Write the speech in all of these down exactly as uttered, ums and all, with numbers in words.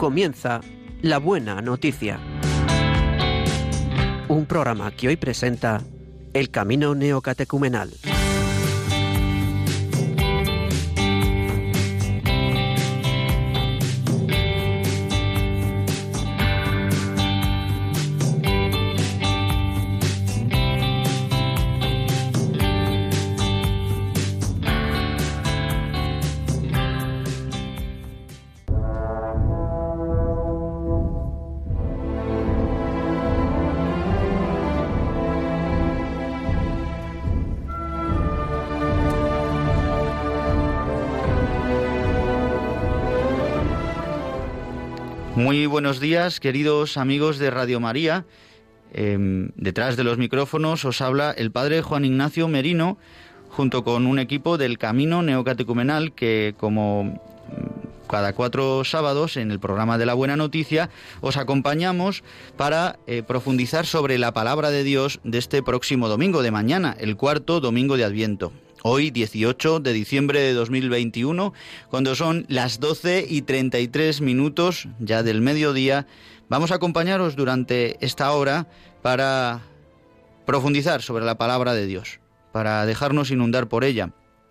comienza La Buena Noticia. Un programa que hoy presenta El Camino Neocatecumenal. Muy buenos días, queridos amigos de Radio María. Eh, detrás de los micrófonos os habla el padre Juan Ignacio Merino, junto con un equipo del Camino Neocatecumenal que, como cada cuatro sábados en el programa de La Buena Noticia, os acompañamos para eh, profundizar sobre la palabra de Dios de este próximo domingo, de mañana, el cuarto domingo de Adviento. Hoy, dieciocho de diciembre de dos mil veintiuno, cuando son las doce y treinta y tres minutos ya del mediodía, vamos a acompañaros durante esta hora para profundizar sobre la palabra de Dios, para dejarnos inundar por ella.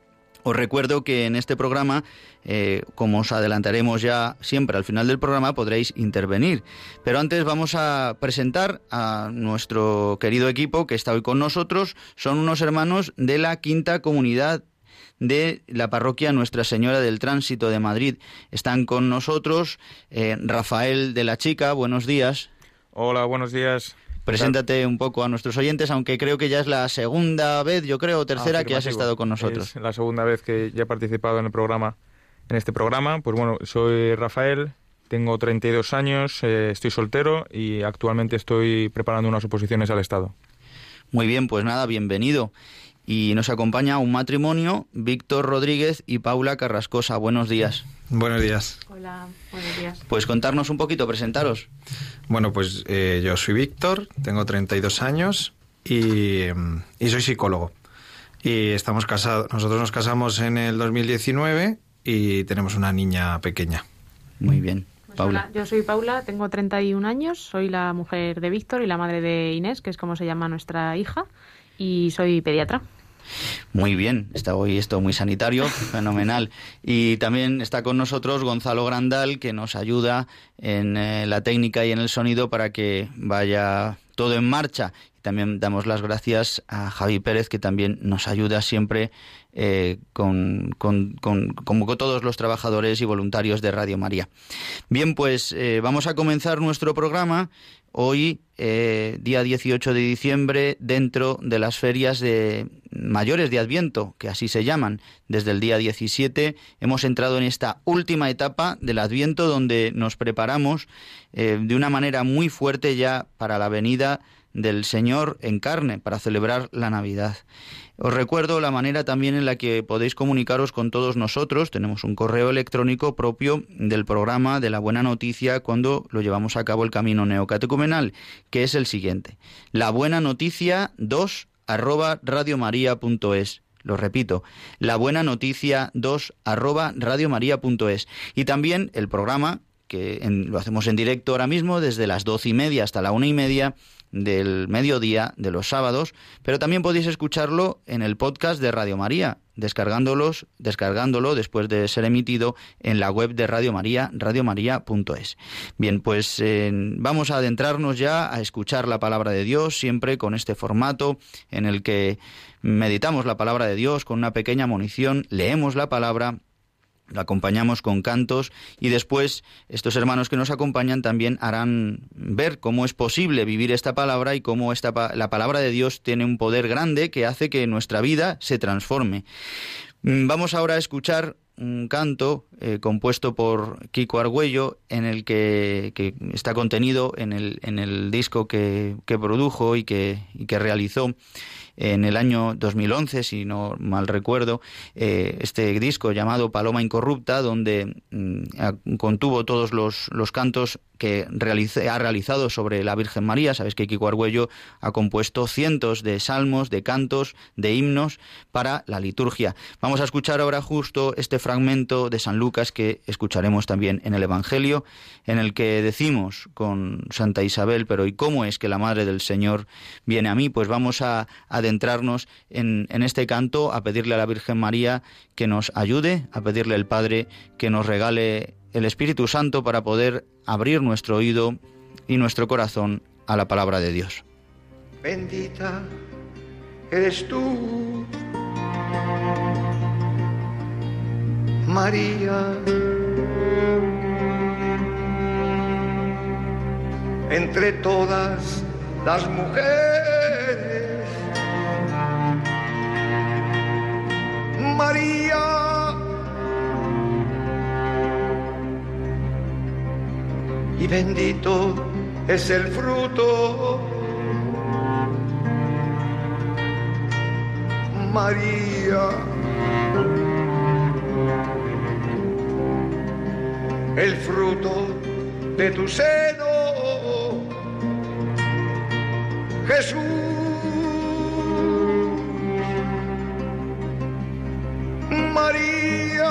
Os recuerdo que en este programa, eh, como os adelantaremos ya siempre al final del programa, podréis intervenir. Pero antes vamos a presentar a nuestro querido equipo que está hoy con nosotros. Son unos hermanos de la Quinta Comunidad de la Parroquia Nuestra Señora del Tránsito de Madrid. Están con nosotros eh, Rafael de la Chica. Buenos días. Hola, buenos días. Preséntate un poco a nuestros oyentes, aunque creo que ya es la segunda vez, yo creo, o tercera que has estado con nosotros. Es la segunda vez que ya he participado en el programa, en este programa. Pues bueno, soy Rafael, tengo treinta y dos años, eh, estoy soltero y actualmente estoy preparando unas oposiciones al Estado. Muy bien, pues nada, bienvenido. Y nos acompaña un matrimonio, Víctor Rodríguez y Paula Carrascosa. Buenos días. Buenos días. Hola, buenos días. Pues contarnos un poquito, presentaros. Bueno, pues eh, yo soy Víctor, tengo treinta y dos años y, y soy psicólogo. Y estamos casados, nosotros nos casamos en el dos mil diecinueve y tenemos una niña pequeña. Muy bien. Pues Paula. Hola, yo soy Paula, tengo treinta y un años, soy la mujer de Víctor y la madre de Inés, que es como se llama nuestra hija, y soy pediatra. Muy bien, está hoy esto muy sanitario, fenomenal. Y también está con nosotros Gonzalo Grandal, que nos ayuda en eh, la técnica y en el sonido para que vaya todo en marcha. Y también damos las gracias a Javi Pérez, que también nos ayuda siempre eh, con, con, con, como con todos los trabajadores y voluntarios de Radio María. Bien, pues eh, vamos a comenzar nuestro programa. Hoy, eh, día dieciocho de diciembre, dentro de las ferias de mayores de Adviento, que así se llaman. Desde el día diecisiete hemos entrado en esta última etapa del Adviento, donde nos preparamos eh, de una manera muy fuerte ya para la venida del Señor en carne, para celebrar la Navidad. Os recuerdo la manera también en la que podéis comunicaros con todos nosotros. Tenemos un correo electrónico propio del programa de La Buena Noticia cuando lo llevamos a cabo el Camino Neocatecumenal, que es el siguiente: la buena noticia dos arroba radiomaria punto es. Lo repito, la buena noticia dos arroba radiomaria punto es. Y también el programa, que en, lo hacemos en directo ahora mismo, desde las doce y media hasta la una y media del mediodía de los sábados, pero también podéis escucharlo en el podcast de Radio María, descargándolos, descargándolo después de ser emitido en la web de Radio María, radiomaria punto es. Bien, pues eh, vamos a adentrarnos ya a escuchar la palabra de Dios, siempre con este formato en el que meditamos la palabra de Dios con una pequeña munición, leemos la palabra, lo acompañamos con cantos y después estos hermanos que nos acompañan también harán ver cómo es posible vivir esta palabra y cómo esta, la palabra de Dios tiene un poder grande que hace que nuestra vida se transforme. Vamos ahora a escuchar un canto eh, compuesto por Kiko Argüello, en el que, que está contenido en el, en el disco que, que produjo y que, y que realizó. en el año dos mil once, si no mal recuerdo, eh, este disco llamado Paloma Incorrupta, donde mm, contuvo todos los, los cantos que realice, ha realizado sobre la Virgen María. Sabéis que Kiko Argüello ha compuesto cientos de salmos, de cantos, de himnos para la liturgia. Vamos a escuchar ahora justo este fragmento de San Lucas que escucharemos también en el Evangelio, en el que decimos con Santa Isabel: pero ¿y cómo es que la Madre del Señor viene a mí? Pues vamos a adentrarnos en, en este canto, a pedirle a la Virgen María que nos ayude, a pedirle al Padre que nos regale el Espíritu Santo para poder abrir nuestro oído y nuestro corazón a la palabra de Dios. Bendita eres tú, María, entre todas las mujeres. María, y bendito es el fruto, María, el fruto de tu seno, Jesús. María,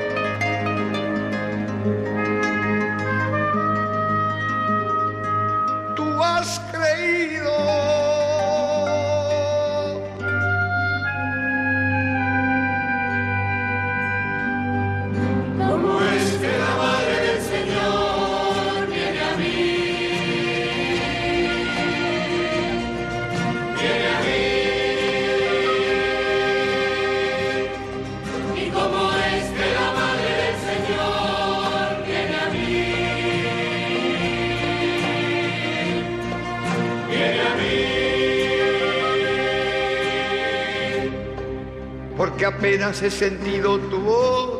tú has creído. ¿Cómo es que la Madre del Señor viene a mí? Viene a mí. ¿Y cómo es que la Madre del Señor viene a mí? Viene a mí. Porque apenas he sentido tu voz,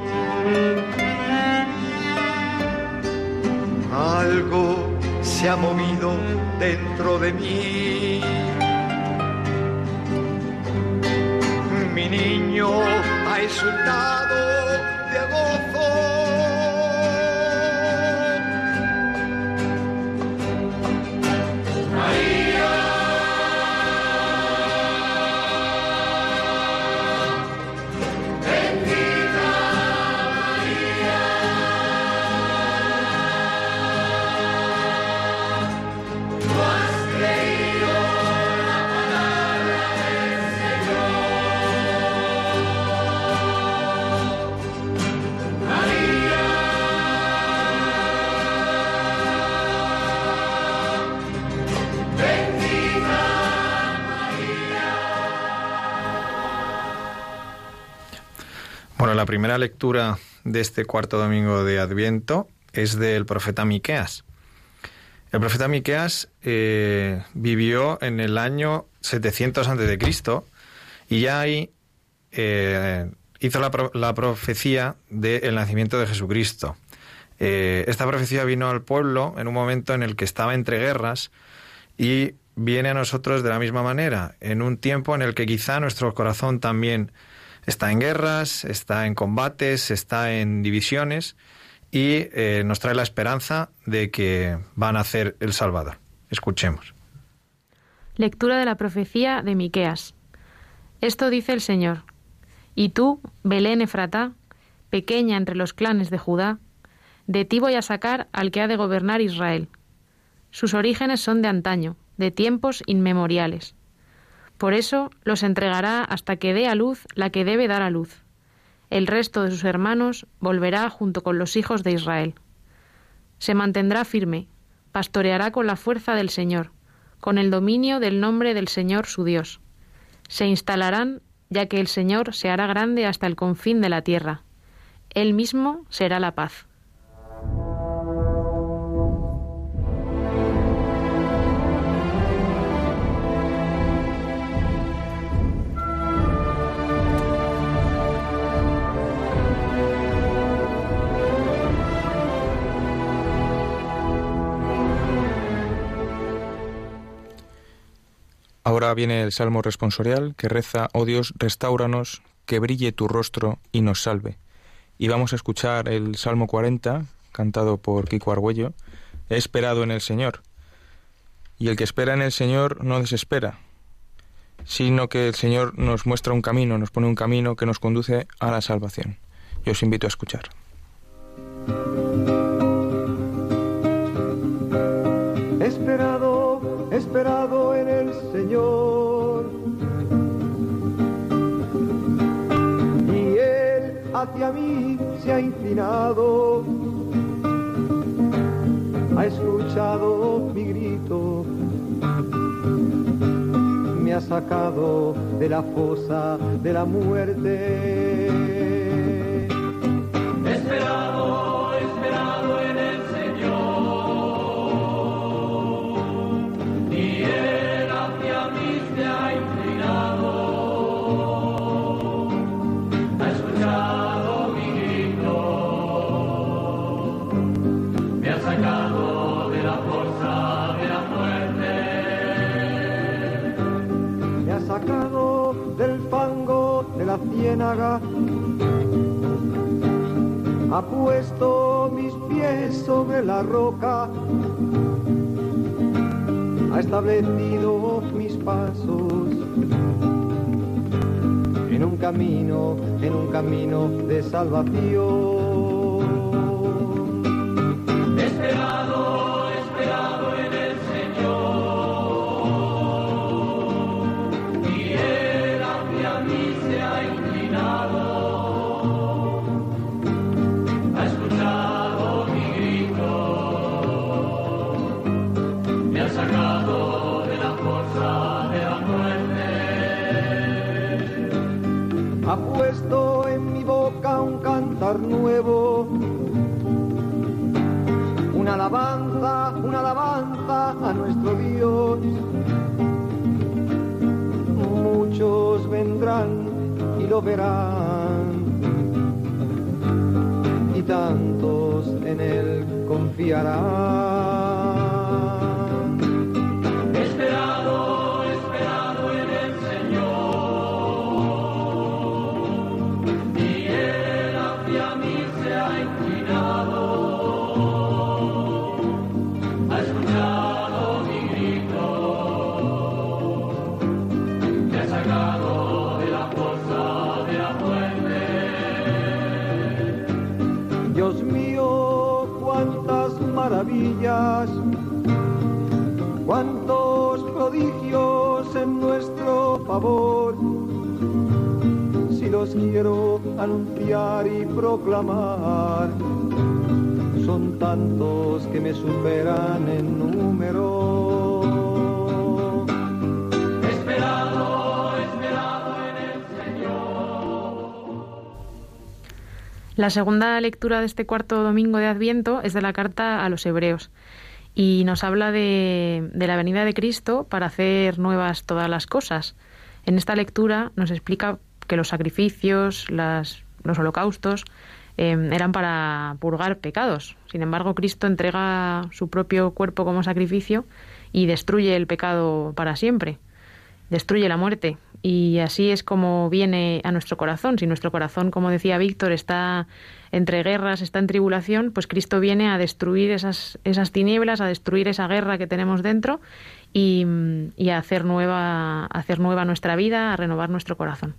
algo se ha movido dentro de mí. Mi niño ha exultado de gozo. María, bendita María, tú has creído la palabra del Señor. María, bendita María. Bueno, la primera lectura de este cuarto domingo de Adviento es del profeta Miqueas. El profeta Miqueas eh, vivió en el año setecientos antes de Cristo y ya ahí eh, hizo la, pro- la profecía del nacimiento de Jesucristo. Eh, esta profecía vino al pueblo en un momento en el que estaba entre guerras y viene a nosotros de la misma manera, en un tiempo en el que quizá nuestro corazón también está en guerras, está en combates, está en divisiones y eh, nos trae la esperanza de que va a nacer el Salvador. Escuchemos. Lectura de la profecía de Miqueas. Esto dice el Señor: Y tú, Belén Efratá, pequeña entre los clanes de Judá, de ti voy a sacar al que ha de gobernar Israel. Sus orígenes son de antaño, de tiempos inmemoriales. Por eso los entregará hasta que dé a luz la que debe dar a luz. El resto de sus hermanos volverá junto con los hijos de Israel. Se mantendrá firme, pastoreará con la fuerza del Señor, con el dominio del nombre del Señor su Dios. Se instalarán, ya que el Señor se hará grande hasta el confín de la tierra. Él mismo será la paz. Ahora Ahora viene el Salmo responsorial que reza: Oh Dios, restáuranos, que brille tu rostro y nos salve. Y vamos a escuchar el Salmo cuarenta, cantado por Kiko Argüello. He esperado en el Señor. Y el que espera en el Señor no desespera, sino que el Señor nos muestra un camino, nos pone un camino que nos conduce a la salvación. Yo os invito a escuchar. He esperado, he esperado en el Señor, y Él hacia mí se ha inclinado, ha escuchado mi grito, me ha sacado de la fosa de la muerte. He esperado, he esperado en el Señor, y Él hacia mí se ha inclinado, ha escuchado mi grito, me ha sacado de la fosa de la muerte. Me ha sacado del fango de la ciénaga, ha puesto mis pies sobre la roca, ha establecido mis pasos en un camino, en un camino de salvación. He esperado, he esperado en el Señor, y Él hacia mí se ha inclinado, ha escuchado mi grito, me ha sacado de la fosa de la muerte. Ha puesto en mi boca un cantar nuevo, una alabanza, una alabanza a nuestro Dios. Muchos vendrán y lo verán, y tantos en Él confiarán. He esperado, he esperado en el Señor, y Él hacia mí se ha inclinado, ha escuchado mi grito, me ha sacado de la fosa de la muerte. Dios mío, cuántas maravillas, cuántos prodigios en nuestro favor, si los quiero anunciar y proclamar, son tantos que me superan en número. He esperado, he esperado en el Señor. La segunda lectura de este cuarto domingo de Adviento es de la carta a los Hebreos y nos habla de, de la venida de Cristo para hacer nuevas todas las cosas. En esta lectura nos explica que los sacrificios, las, los holocaustos, eh, eran para purgar pecados. Sin embargo, Cristo entrega su propio cuerpo como sacrificio y destruye el pecado para siempre, destruye la muerte. Y así es como viene a nuestro corazón. Si nuestro corazón, como decía Víctor, está entre guerras, está en tribulación, pues Cristo viene a destruir esas, esas tinieblas, a destruir esa guerra que tenemos dentro y, y a hacer nueva, a hacer nueva nuestra vida, a renovar nuestro corazón.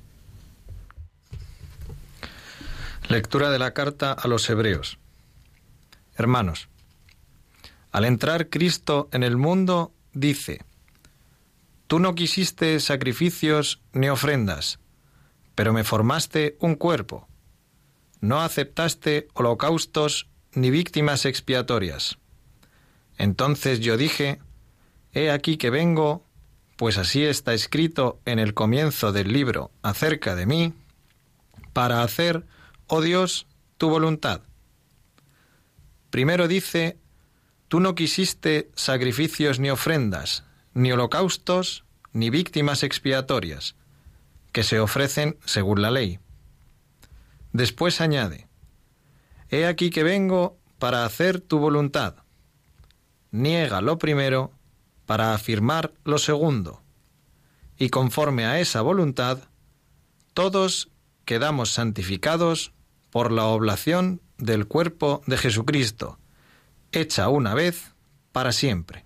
Lectura de la carta a los Hebreos. Hermanos, al entrar Cristo en el mundo, dice: Tú no quisiste sacrificios ni ofrendas, pero me formaste un cuerpo. No aceptaste holocaustos ni víctimas expiatorias. Entonces yo dije: He aquí que vengo, pues así está escrito en el comienzo del libro acerca de mí, para hacer, oh Dios, tu voluntad. Primero dice: Tú no quisiste sacrificios ni ofrendas, ni holocaustos, ni víctimas expiatorias, que se ofrecen según la ley. Después añade: He aquí que vengo para hacer tu voluntad. Niega lo primero para afirmar lo segundo. y conforme a esa voluntad, todos quedamos santificados por la oblación del cuerpo de Jesucristo, hecha una vez para siempre.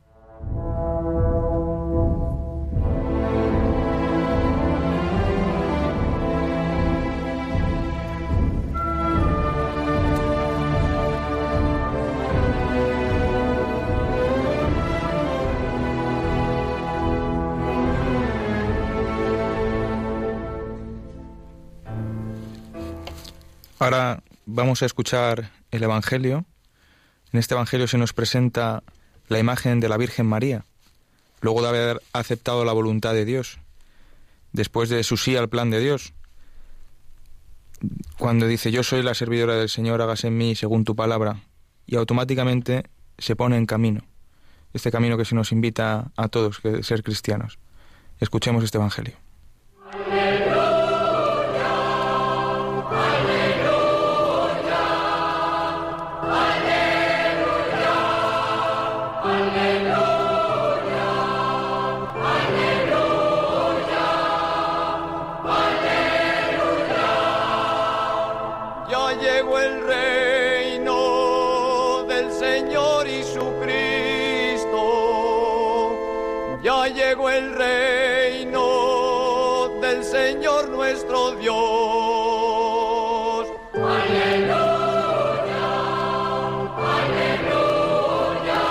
Ahora vamos a escuchar el Evangelio. En este Evangelio se nos presenta la imagen de la Virgen María, luego de haber aceptado la voluntad de Dios, después de su sí al plan de Dios, cuando dice: yo soy la servidora del Señor, hágase en mí según tu palabra, y automáticamente se pone en camino, este camino que se nos invita a todos, que es ser cristianos. Escuchemos este Evangelio. Llegó el reino del Señor nuestro Dios. Aleluya, aleluya,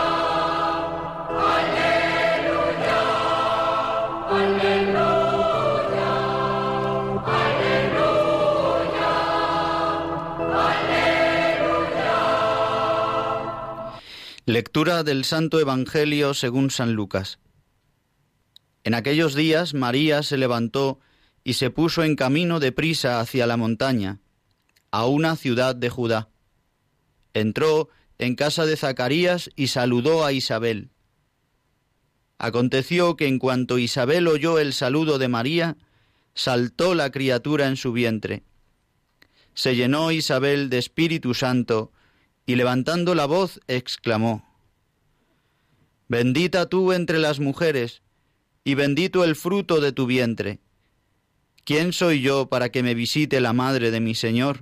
aleluya, aleluya, aleluya, aleluya. Lectura del Santo Evangelio según San Lucas. En aquellos días María se levantó y se puso en camino deprisa hacia la montaña, a una ciudad de Judá. Entró en casa de Zacarías y saludó a Isabel. Aconteció que en cuanto Isabel oyó el saludo de María, saltó la criatura en su vientre. Se llenó Isabel de Espíritu Santo y levantando la voz exclamó: Bendita tú entre las mujeres, y bendito el fruto de tu vientre. ¿Quién soy yo para que me visite la madre de mi Señor?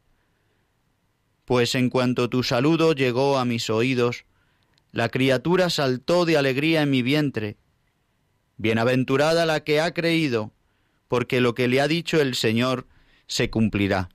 Pues en cuanto tu saludo llegó a mis oídos, la criatura saltó de alegría en mi vientre. Bienaventurada la que ha creído, porque lo que le ha dicho el Señor se cumplirá.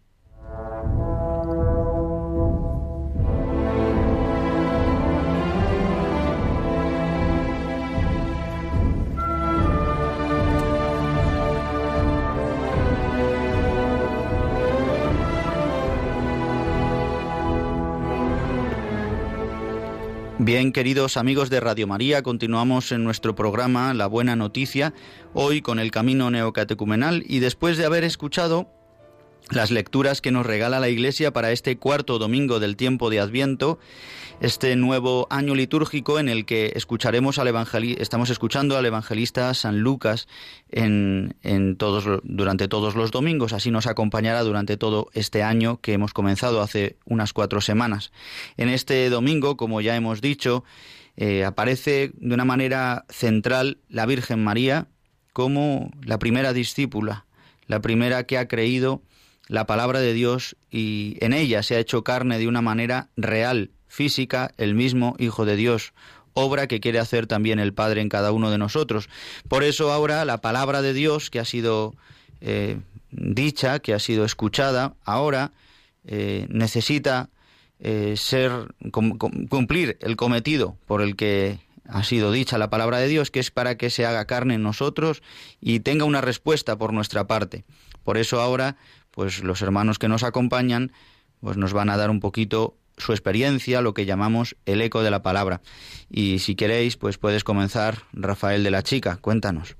Bien, queridos amigos de Radio María, continuamos en nuestro programa La Buena Noticia, hoy con el Camino Neocatecumenal, y después de haber escuchado las lecturas que nos regala la Iglesia para este cuarto domingo del tiempo de Adviento, este nuevo año litúrgico en el que escucharemos al evangelista, estamos escuchando al evangelista San Lucas en, en todos, durante todos los domingos, así nos acompañará durante todo este año que hemos comenzado hace unas cuatro semanas. En este domingo, como ya hemos dicho, eh, aparece de una manera central la Virgen María como la primera discípula, la primera que ha creído la palabra de Dios, y en ella se ha hecho carne de una manera real, física, el mismo Hijo de Dios, obra que quiere hacer también el Padre en cada uno de nosotros. Por eso ahora la palabra de Dios que ha sido eh, dicha, que ha sido escuchada, ahora eh, necesita eh, ser cum, cumplir el cometido por el que ha sido dicha la palabra de Dios, que es para que se haga carne en nosotros y tenga una respuesta por nuestra parte. Por eso ahora, pues los hermanos que nos acompañan, pues nos van a dar un poquito su experiencia, lo que llamamos el eco de la palabra. Y si queréis, pues puedes comenzar, Rafael de la Chica, cuéntanos.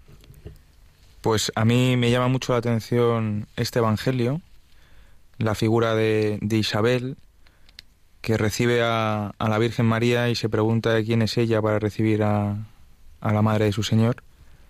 Pues a mí me llama mucho la atención este Evangelio, la figura de, de Isabel, que recibe a, a la Virgen María y se pregunta de quién es ella para recibir a, a la Madre de su Señor.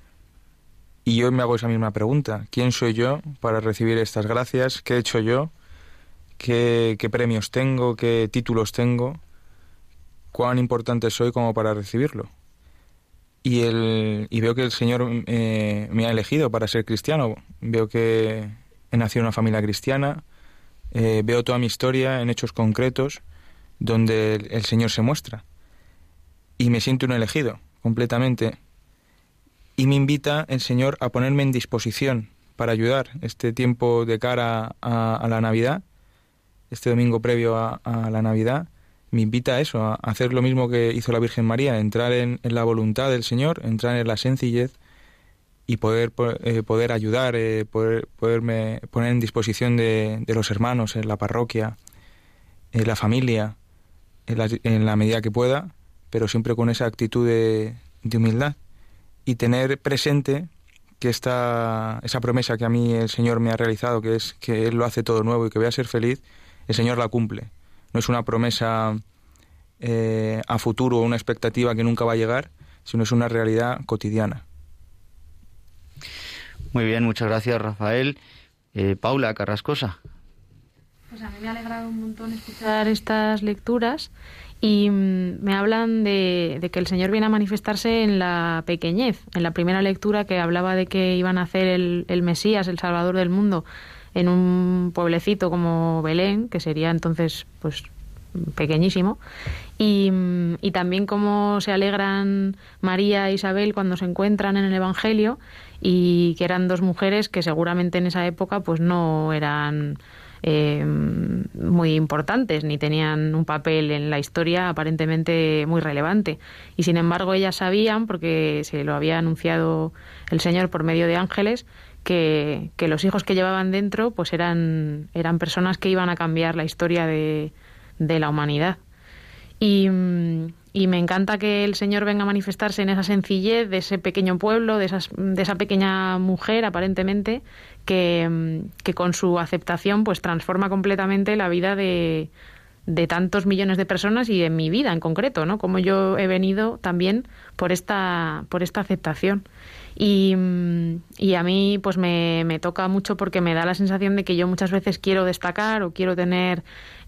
Y yo me hago esa misma pregunta: ¿quién soy yo para recibir estas gracias? ¿Qué he hecho yo? ¿Qué, qué premios tengo? ¿Qué títulos tengo? ¿Cuán importante soy como para recibirlo? y, el, y veo que el Señor eh, me ha elegido para ser cristiano. Veo que he nacido en una familia cristiana, eh, veo toda mi historia en hechos concretos donde el, el Señor se muestra. Y me siento un elegido, completamente. Y me invita el Señor a ponerme en disposición para ayudar este tiempo de cara a, a la Navidad, este domingo previo a, a la Navidad. Me invita a eso, a hacer lo mismo que hizo la Virgen María, entrar en, en la voluntad del Señor, entrar en la sencillez y poder, eh, poder ayudar, eh, poder, poderme poner en disposición de, de los hermanos en la parroquia, en la familia, en la, en la medida que pueda, pero siempre con esa actitud de, de humildad, y tener presente que esta, esa promesa que a mí el Señor me ha realizado, que es que Él lo hace todo nuevo y que voy a ser feliz, el Señor la cumple. No es una promesa eh, a futuro o una expectativa que nunca va a llegar, sino es una realidad cotidiana. Muy bien, muchas gracias, Rafael. Eh, Paula Carrascosa. Pues a mí me ha alegrado un montón escuchar estas lecturas y mmm, me hablan de, de que el Señor viene a manifestarse en la pequeñez. En la primera lectura, que hablaba de que iban a hacer el, el Mesías, el Salvador del mundo, en un pueblecito como Belén, que sería entonces pues pequeñísimo, y, y también cómo se alegran María e Isabel cuando se encuentran en el Evangelio, y que eran dos mujeres que seguramente en esa época pues no eran eh, muy importantes ni tenían un papel en la historia aparentemente muy relevante, y sin embargo ellas sabían, porque se lo había anunciado el Señor por medio de ángeles, que, que los hijos que llevaban dentro pues eran, eran personas que iban a cambiar la historia de, de la humanidad. Y, y me encanta que el Señor venga a manifestarse en esa sencillez de ese pequeño pueblo, de, esas, de esa pequeña mujer aparentemente, que, que con su aceptación pues transforma completamente la vida de, de tantos millones de personas y de mi vida en concreto, ¿no? Como yo he venido también por esta, por esta aceptación. Y, y a mí pues me, me toca mucho, porque me da la sensación de que yo muchas veces quiero destacar o quiero tener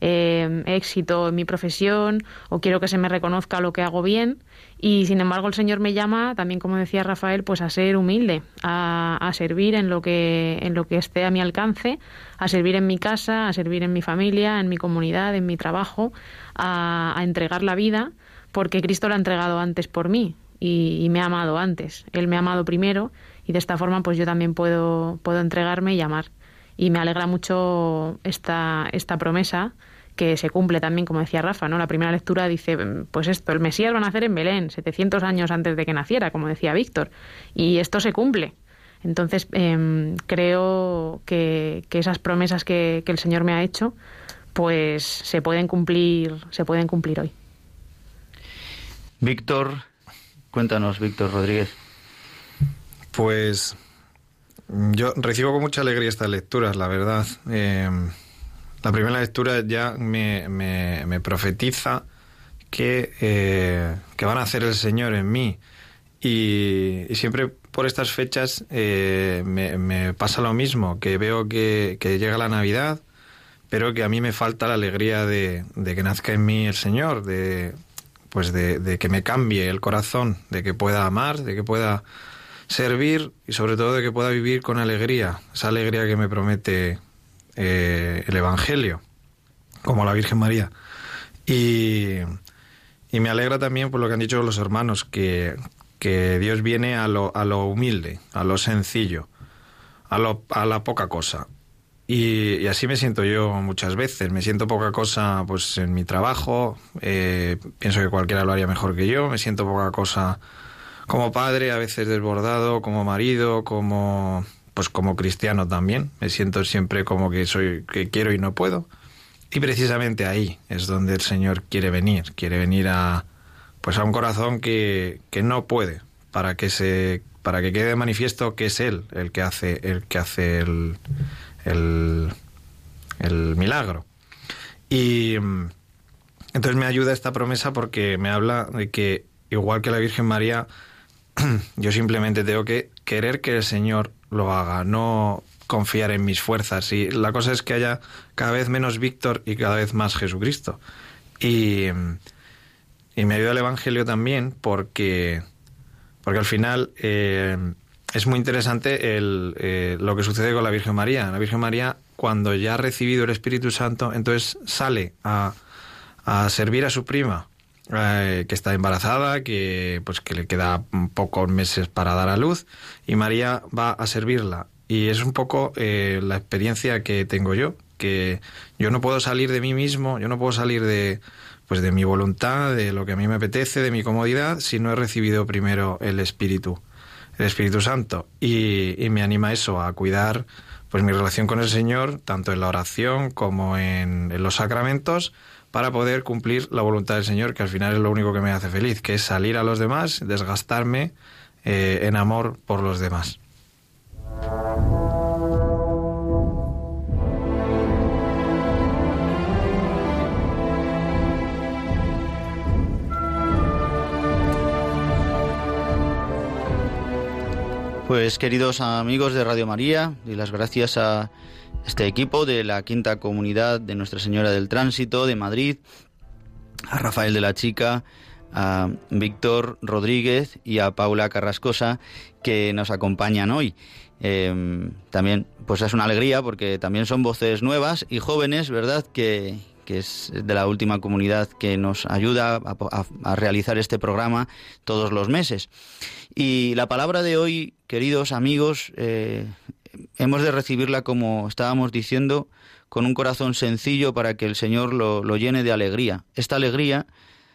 eh, éxito en mi profesión, o quiero que se me reconozca lo que hago bien, y sin embargo el Señor me llama también, como decía Rafael, pues a ser humilde, a, a servir en lo que en lo que esté a mi alcance, a servir en mi casa, a servir en mi familia, en mi comunidad, en mi trabajo, a, a entregar la vida, porque Cristo la ha entregado antes por mí. Y, y me ha amado antes. Él me ha amado primero, y de esta forma pues yo también puedo, puedo entregarme y amar. Y me alegra mucho esta, esta promesa, que se cumple también, como decía Rafa, ¿no? La primera lectura dice, pues esto, el Mesías va a nacer en Belén, setecientos años antes de que naciera, como decía Víctor. Y esto se cumple. Entonces eh, creo que, que esas promesas que, que el Señor me ha hecho, pues se pueden cumplir, se pueden cumplir hoy. Víctor... Cuéntanos, Víctor Rodríguez. Pues yo recibo con mucha alegría estas lecturas, la verdad. Eh, la primera lectura ya me, me, me profetiza que, eh, que van a hacer el Señor en mí. Y, y siempre por estas fechas eh, me, me pasa lo mismo, que veo que, que llega la Navidad, pero que a mí me falta la alegría de, de que nazca en mí el Señor, de... pues de, de que me cambie el corazón, de que pueda amar, de que pueda servir y sobre todo de que pueda vivir con alegría, esa alegría que me promete eh, el Evangelio, como la Virgen María. Y, y me alegra también por lo que han dicho los hermanos, que, que Dios viene a lo, a lo humilde, a lo sencillo, a, lo, a la poca cosa. Y, y así me siento yo muchas veces. Me siento poca cosa pues en mi trabajo, eh, pienso que cualquiera lo haría mejor que yo. Me siento poca cosa como padre, a veces desbordado, como marido, como pues como cristiano también. Me siento siempre como que soy que quiero y no puedo. Y precisamente ahí es donde el Señor quiere venir, quiere venir a pues a un corazón que, que no puede, para que se para que quede manifiesto que es Él el que hace el que hace el El, el milagro. Y entonces me ayuda esta promesa, porque me habla de que, igual que la Virgen María, yo simplemente tengo que querer que el Señor lo haga, no confiar en mis fuerzas. Y la cosa es que haya cada vez menos Víctor y cada vez más Jesucristo. Y, y me ayuda el Evangelio también, porque porque al final eh, es muy interesante el, eh, lo que sucede con la Virgen María. La Virgen María, cuando ya ha recibido el Espíritu Santo, entonces sale a, a servir a su prima, eh, que está embarazada, que pues que le queda pocos meses para dar a luz, y María va a servirla. Y es un poco eh, la experiencia que tengo yo, que yo no puedo salir de mí mismo, yo no puedo salir de pues de mi voluntad, de lo que a mí me apetece, de mi comodidad, si no he recibido primero el Espíritu, el Espíritu Santo. Y, y me anima eso, a cuidar pues mi relación con el Señor, tanto en la oración como en, en los sacramentos, para poder cumplir la voluntad del Señor, que al final es lo único que me hace feliz, que es salir a los demás, desgastarme eh, en amor por los demás. Pues queridos amigos de Radio María, y las gracias a este equipo de la Quinta Comunidad de Nuestra Señora del Tránsito de Madrid, a Rafael de la Chica, a Víctor Rodríguez y a Paula Carrascosa, que nos acompañan hoy. Eh, también pues es una alegría porque también son voces nuevas y jóvenes, ¿verdad?, que, que es de la última comunidad que nos ayuda a, a, a realizar este programa todos los meses. Y la palabra de hoy, queridos amigos, eh, hemos de recibirla, como estábamos diciendo, con un corazón sencillo para que el Señor lo, lo llene de alegría. Esta alegría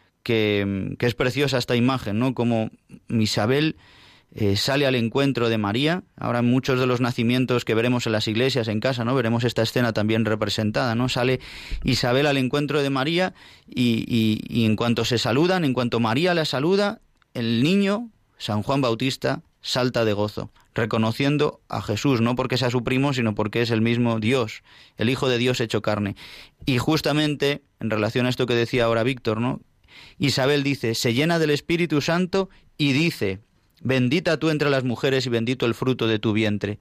que, que es preciosa, esta imagen, ¿no? Como Isabel eh, sale al encuentro de María. Ahora en muchos de los nacimientos que veremos en las iglesias, en casa, ¿no?, veremos esta escena también representada, ¿no? Sale Isabel al encuentro de María y, y, y en cuanto se saludan, en cuanto María la saluda, el niño, San Juan Bautista, salta de gozo, reconociendo a Jesús, no porque sea su primo, sino porque es el mismo Dios, el Hijo de Dios hecho carne. Y justamente, en relación a esto que decía ahora Víctor, ¿no?, Isabel dice, se llena del Espíritu Santo y dice, bendita tú entre las mujeres y bendito el fruto de tu vientre.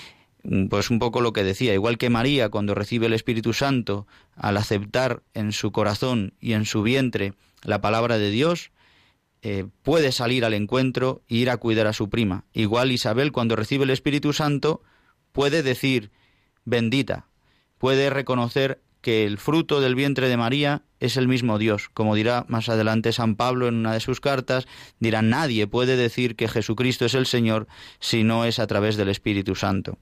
Pues un poco lo que decía, igual que María, cuando recibe el Espíritu Santo, al aceptar en su corazón y en su vientre la palabra de Dios, Eh, puede salir al encuentro e ir a cuidar a su prima. Igual Isabel, cuando recibe el Espíritu Santo, puede decir bendita, puede reconocer que el fruto del vientre de María es el mismo Dios. Como dirá más adelante San Pablo en una de sus cartas, dirá, nadie puede decir que Jesucristo es el Señor si no es a través del Espíritu Santo.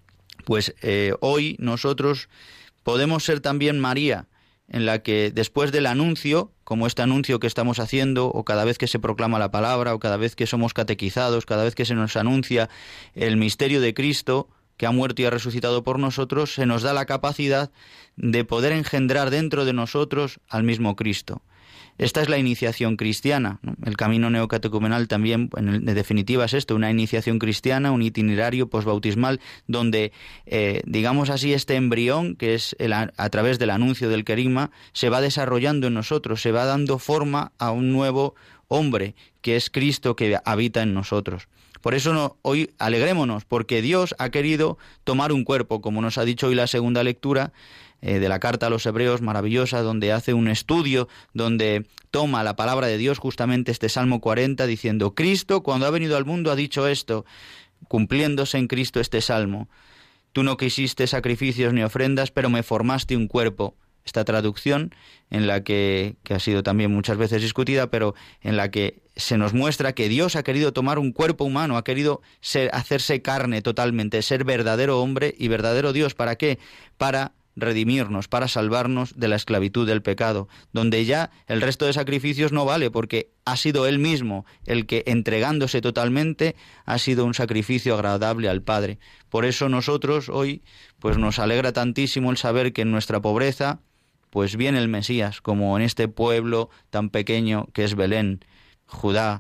Pues eh, hoy nosotros podemos ser también María, en la que después del anuncio, como este anuncio que estamos haciendo, o cada vez que se proclama la palabra, o cada vez que somos catequizados, cada vez que se nos anuncia el misterio de Cristo, que ha muerto y ha resucitado por nosotros, se nos da la capacidad de poder engendrar dentro de nosotros al mismo Cristo. Esta es la iniciación cristiana, ¿no? El camino neocatecumenal también, en definitiva, es esto, una iniciación cristiana, un itinerario posbautismal, donde, eh, digamos así, este embrión, que es el, a, a través del anuncio del querigma, se va desarrollando en nosotros, se va dando forma a un nuevo hombre, que es Cristo que habita en nosotros. Por eso no, hoy alegrémonos, porque Dios ha querido tomar un cuerpo, como nos ha dicho hoy la segunda lectura eh, de la carta a los Hebreos, maravillosa, donde hace un estudio, donde toma la palabra de Dios, justamente este Salmo cuarenta, diciendo, Cristo, cuando ha venido al mundo, ha dicho esto, cumpliéndose en Cristo este Salmo. Tú no quisiste sacrificios ni ofrendas, pero me formaste un cuerpo. Esta traducción, en la que, que ha sido también muchas veces discutida, pero en la que se nos muestra que Dios ha querido tomar un cuerpo humano, ha querido ser, hacerse carne totalmente, ser verdadero hombre y verdadero Dios. ¿Para qué? Para redimirnos, para salvarnos de la esclavitud del pecado, donde ya el resto de sacrificios no vale, porque ha sido Él mismo el que, entregándose totalmente, ha sido un sacrificio agradable al Padre. Por eso nosotros hoy pues nos alegra tantísimo el saber que en nuestra pobreza pues viene el Mesías, como en este pueblo tan pequeño que es Belén, Judá,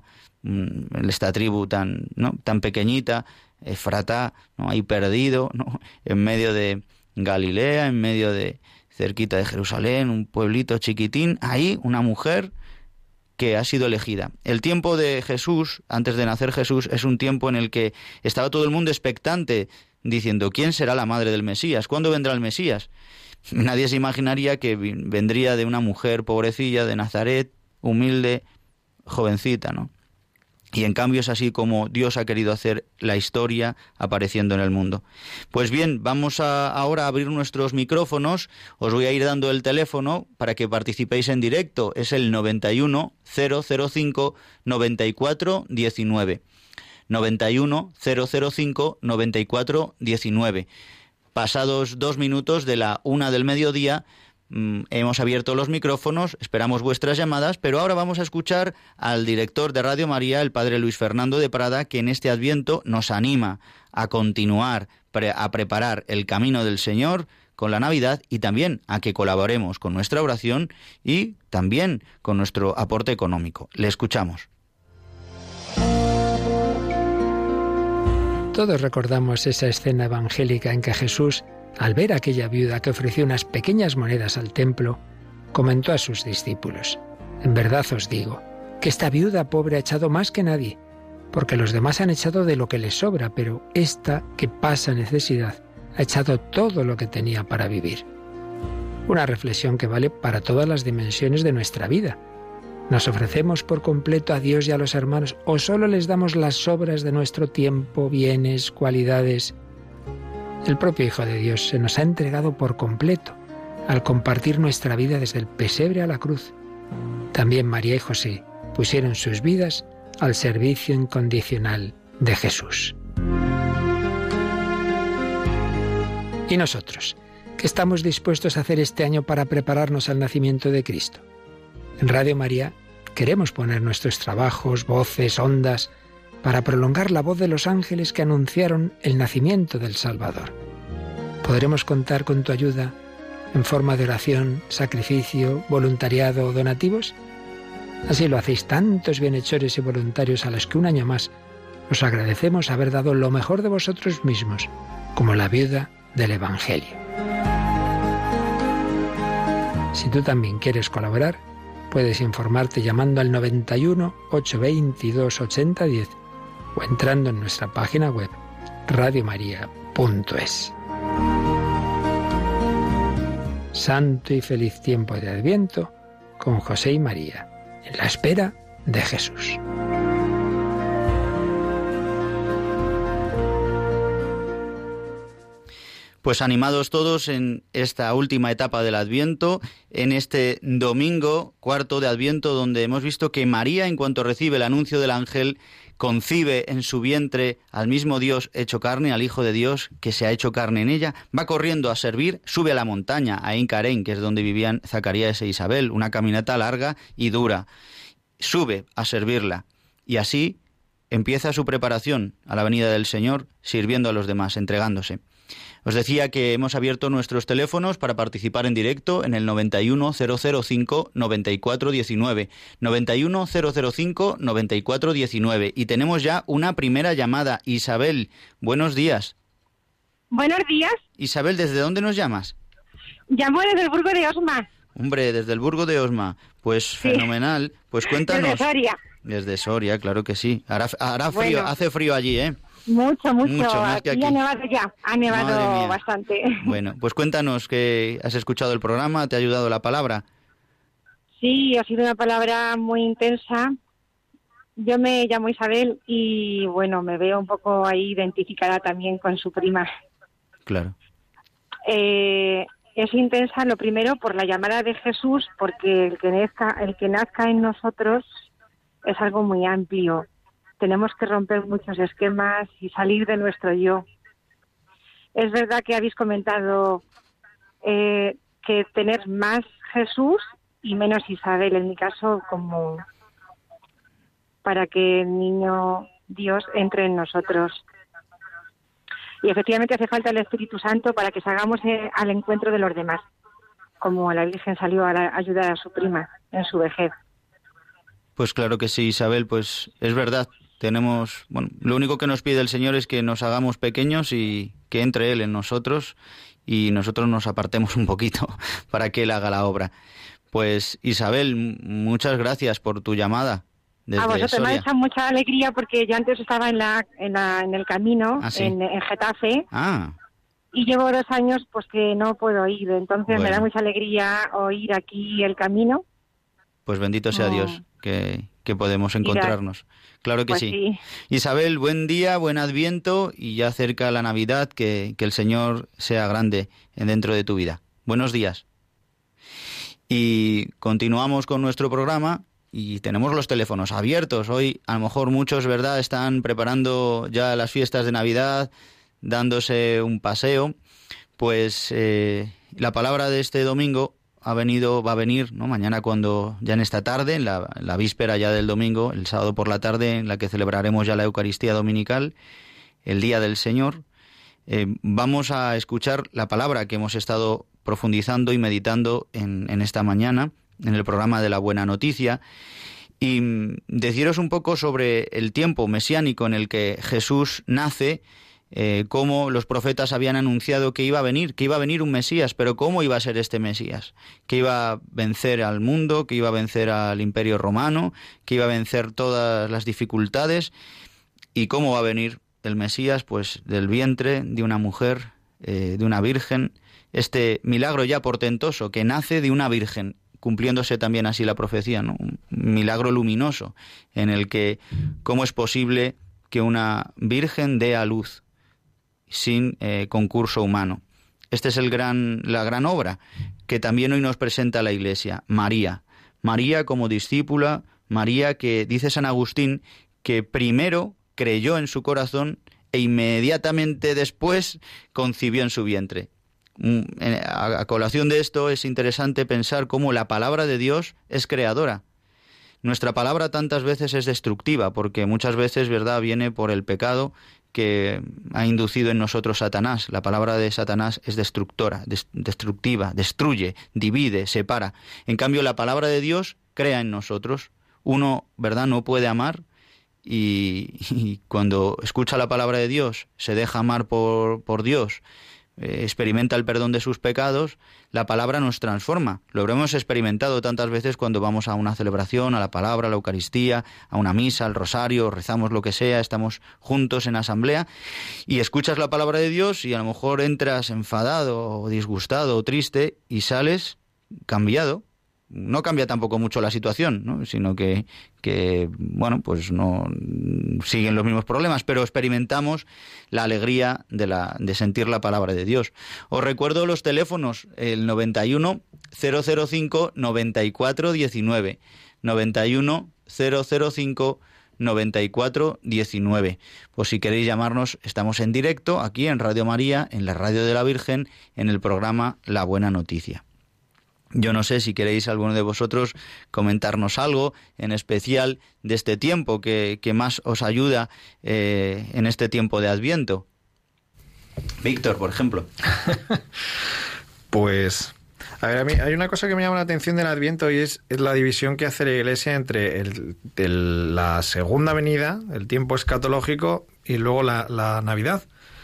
esta tribu tan, ¿no?, tan pequeñita, Efratá, ¿no?, ahí perdido, ¿no?, en medio de Galilea, en medio de, cerquita de Jerusalén, un pueblito chiquitín, ahí una mujer que ha sido elegida. El tiempo de Jesús, antes de nacer Jesús, es un tiempo en el que estaba todo el mundo expectante, diciendo, ¿quién será la madre del Mesías? ¿Cuándo vendrá el Mesías? Nadie se imaginaría que vendría de una mujer pobrecilla de Nazaret, humilde, jovencita, ¿no? Y en cambio es así como Dios ha querido hacer la historia apareciendo en el mundo. Pues bien, vamos a ahora a abrir nuestros micrófonos. Os voy a ir dando el teléfono para que participéis en directo. Es el noventa y uno, cero cero cinco, noventa y cuatro, diecinueve. noventa y uno, cero cero cinco, noventa y cuatro, diecinueve. Pasados dos minutos de la una del mediodía, hemos abierto los micrófonos, esperamos vuestras llamadas, pero ahora vamos a escuchar al director de Radio María, el padre Luis Fernando de Prada, que en este Adviento nos anima a continuar, a preparar el camino del Señor con la Navidad y también a que colaboremos con nuestra oración y también con nuestro aporte económico. Le escuchamos. Todos recordamos esa escena evangélica en que Jesús, al ver a aquella viuda que ofreció unas pequeñas monedas al templo, comentó a sus discípulos: en verdad os digo, que esta viuda pobre ha echado más que nadie, porque los demás han echado de lo que les sobra, pero esta, que pasa necesidad, ha echado todo lo que tenía para vivir. Una reflexión que vale para todas las dimensiones de nuestra vida. ¿Nos ofrecemos por completo a Dios y a los hermanos, o solo les damos las sobras de nuestro tiempo, bienes, cualidades? El propio Hijo de Dios se nos ha entregado por completo al compartir nuestra vida desde el pesebre a la cruz. También María y José pusieron sus vidas al servicio incondicional de Jesús. ¿Y nosotros? ¿Qué estamos dispuestos a hacer este año para prepararnos al nacimiento de Cristo? En Radio María queremos poner nuestros trabajos, voces, ondas, para prolongar la voz de los ángeles que anunciaron el nacimiento del Salvador. ¿Podremos contar con tu ayuda en forma de oración, sacrificio, voluntariado o donativos? Así lo hacéis tantos bienhechores y voluntarios a los que un año más os agradecemos haber dado lo mejor de vosotros mismos, como la viuda del Evangelio. Si tú también quieres colaborar, puedes informarte llamando al noventa y uno, ochocientos veintidós, ochenta diez o entrando en nuestra página web radiomaria punto es. Santo y feliz tiempo de Adviento con José y María, en la espera de Jesús. Pues animados todos en esta última etapa del Adviento, en este domingo cuarto de Adviento, donde hemos visto que María, en cuanto recibe el anuncio del ángel, concibe en su vientre al mismo Dios hecho carne, al Hijo de Dios que se ha hecho carne en ella, va corriendo a servir, sube a la montaña, a Encarén, que es donde vivían Zacarías e Isabel, una caminata larga y dura. Sube a servirla y así empieza su preparación a la venida del Señor, sirviendo a los demás, entregándose. Os decía que hemos abierto nuestros teléfonos para participar en directo en el noventa y uno, cero cero cinco, noventa y cuatro diecinueve, noventa y uno, cero cero cinco, noventa y cuatro diecinueve, y tenemos ya una primera llamada. Isabel, buenos días. Buenos días. Isabel, ¿desde dónde nos llamas? Llamo desde el Burgo de Osma. Hombre, desde el Burgo de Osma, pues sí. Fenomenal. Pues cuéntanos. Desde Soria. Desde Soria, claro que sí. Hará, hará frío, bueno. Hace frío allí, ¿eh? Mucho, mucho. Mucho más que aquí. Ha nevado ya, ha nevado bastante. Bueno, pues cuéntanos que has escuchado el programa, ¿te ha ayudado la palabra? Sí, ha sido una palabra muy intensa. Yo me llamo Isabel y, bueno, me veo un poco ahí identificada también con su prima. Claro. Eh, es intensa, lo primero, por la llamada de Jesús, porque el que nazca, el que nazca en nosotros es algo muy amplio. Tenemos que romper muchos esquemas y salir de nuestro yo. Es verdad que habéis comentado eh, que tener más Jesús y menos Isabel, en mi caso, como para que el niño Dios entre en nosotros. Y efectivamente hace falta el Espíritu Santo para que salgamos eh, al encuentro de los demás, como la Virgen salió a la, ayudar a su prima en su vejez. Pues claro que sí, Isabel, pues es verdad. Tenemos, bueno, lo único que nos pide el Señor es que nos hagamos pequeños y que entre Él en nosotros y nosotros nos apartemos un poquito para que Él haga la obra. Pues Isabel, muchas gracias por tu llamada desde a vosotros Soria. Me ha hecho mucha alegría porque yo antes estaba en la en, la, en el camino, ¿Ah, sí? en, en Getafe, ah. y llevo dos años pues que no puedo ir, entonces bueno. me da mucha alegría oír aquí el camino. Pues bendito sea oh. Dios, que, que podemos encontrarnos. Claro que pues sí. sí. Isabel, buen día, buen Adviento y ya cerca la Navidad, que, que el Señor sea grande dentro de tu vida. Buenos días. Y continuamos con nuestro programa y tenemos los teléfonos abiertos. Hoy a lo mejor muchos, ¿verdad?, están preparando ya las fiestas de Navidad, dándose un paseo. Pues eh, la palabra de este domingo ha venido, va a venir, ¿no?, mañana, cuando ya en esta tarde, en la, en la víspera ya del domingo, el sábado por la tarde, en la que celebraremos ya la Eucaristía Dominical, el Día del Señor. Eh, vamos a escuchar la palabra que hemos estado profundizando y meditando en, en esta mañana, en el programa de la Buena Noticia, y deciros un poco sobre el tiempo mesiánico en el que Jesús nace, eh, cómo los profetas habían anunciado que iba a venir, que iba a venir un Mesías, pero cómo iba a ser este Mesías, que iba a vencer al mundo, que iba a vencer al Imperio Romano, que iba a vencer todas las dificultades, y cómo va a venir el Mesías, pues del vientre de una mujer, eh, de una virgen, este milagro ya portentoso que nace de una virgen, cumpliéndose también así la profecía, ¿no? Un milagro luminoso en el que cómo es posible que una virgen dé a luz sin eh, concurso humano. Esta es el gran, la gran obra que también hoy nos presenta la Iglesia, María. María como discípula, María que, dice San Agustín, que primero creyó en su corazón e inmediatamente después concibió en su vientre. A colación de esto es interesante pensar cómo la palabra de Dios es creadora. Nuestra palabra tantas veces es destructiva, porque muchas veces, ¿verdad?, viene por el pecado que ha inducido en nosotros Satanás. La palabra de Satanás es destructora, des- destructiva, destruye, divide, separa. En cambio, la palabra de Dios crea en nosotros. Uno, ¿verdad?, no puede amar, y, y cuando escucha la palabra de Dios, se deja amar por, por Dios, eh, experimenta el perdón de sus pecados, la palabra nos transforma. Lo habremos experimentado tantas veces cuando vamos a una celebración, a la palabra, a la Eucaristía, a una misa, al rosario, rezamos lo que sea, estamos juntos en asamblea y escuchas la palabra de Dios y a lo mejor entras enfadado o disgustado o triste y sales cambiado. No cambia tampoco mucho la situación, ¿no?, sino que, que, bueno, pues no siguen los mismos problemas, pero experimentamos la alegría de, la, de sentir la palabra de Dios. Os recuerdo los teléfonos, el noventa y uno, cero cero cinco, noventa y cuatro diecinueve, noventa y uno, cero cero cinco, noventa y cuatro diecinueve. Pues si queréis llamarnos, estamos en directo aquí en Radio María, en la Radio de la Virgen, en el programa La Buena Noticia. Yo no sé si queréis alguno de vosotros comentarnos algo en especial de este tiempo que, que más os ayuda eh, en este tiempo de Adviento. Víctor, por ejemplo. Pues, a ver, a mí hay una cosa que me llama la atención del Adviento y es, es la división que hace la Iglesia entre el, el, la segunda venida, el tiempo escatológico, y luego la, la Navidad.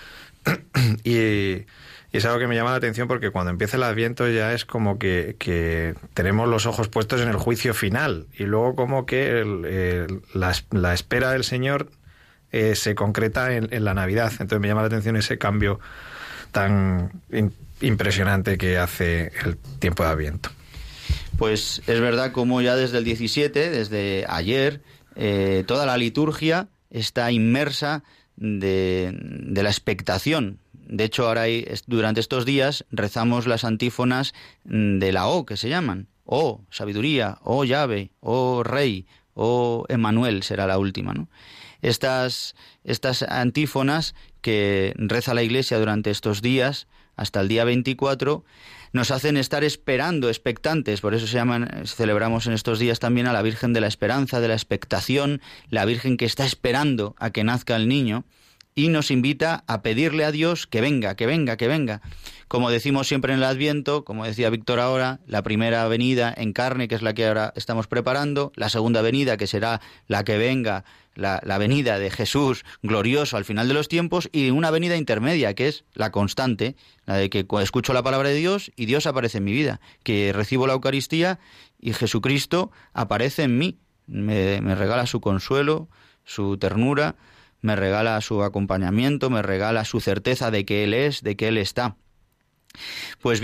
y... Y es algo que me llama la atención porque cuando empieza el Adviento ya es como que, que tenemos los ojos puestos en el juicio final y luego como que el, el, la, la espera del Señor eh, se concreta en, en la Navidad. Entonces me llama la atención ese cambio tan in, impresionante que hace el tiempo de Adviento. Pues es verdad como ya desde el diecisiete, desde ayer, eh, toda la liturgia está inmersa de, de la expectación. De hecho, ahora hay, durante estos días rezamos las antífonas de la O, que se llaman. O, sabiduría, O, llave, O, rey, O, Emmanuel será la última, ¿no? Estas, estas antífonas que reza la Iglesia durante estos días, hasta el día veinticuatro, nos hacen estar esperando, expectantes. Por eso se llaman, celebramos en estos días también a la Virgen de la Esperanza, de la expectación, la Virgen que está esperando a que nazca el niño, y nos invita a pedirle a Dios que venga, que venga, que venga. Como decimos siempre en el Adviento, como decía Víctor ahora, la primera venida en carne, que es la que ahora estamos preparando, la segunda venida, que será la que venga, la, la venida de Jesús glorioso al final de los tiempos, y una venida intermedia, que es la constante, la de que escucho la palabra de Dios y Dios aparece en mi vida, que recibo la Eucaristía y Jesucristo aparece en mí, me, me regala su consuelo, su ternura, me regala su acompañamiento, me regala su certeza de que Él es, de que Él está. Pues bien,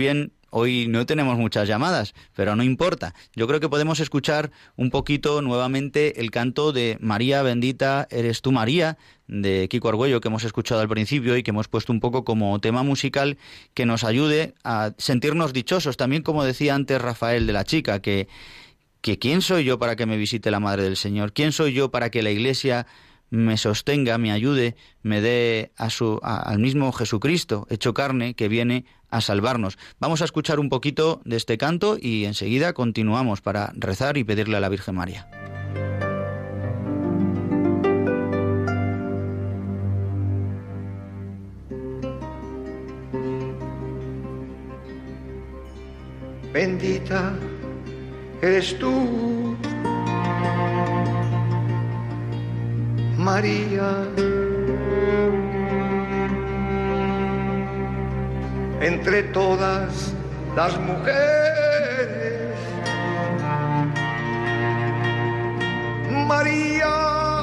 hoy no tenemos muchas llamadas, pero no importa. Yo creo que podemos escuchar un poquito nuevamente el canto de María bendita eres tú, María, de Kiko Argüello, que hemos escuchado al principio y que hemos puesto un poco como tema musical que nos ayude a sentirnos dichosos. También, como decía antes Rafael de la chica, que, que ¿quién soy yo para que me visite la Madre del Señor? ¿Quién soy yo para que la Iglesia me sostenga, me ayude, me dé a su, a, al mismo Jesucristo hecho carne que viene a salvarnos? Vamos a escuchar un poquito de este canto y enseguida continuamos para rezar y pedirle a la Virgen María. Bendita eres tú, María, entre todas las mujeres. María,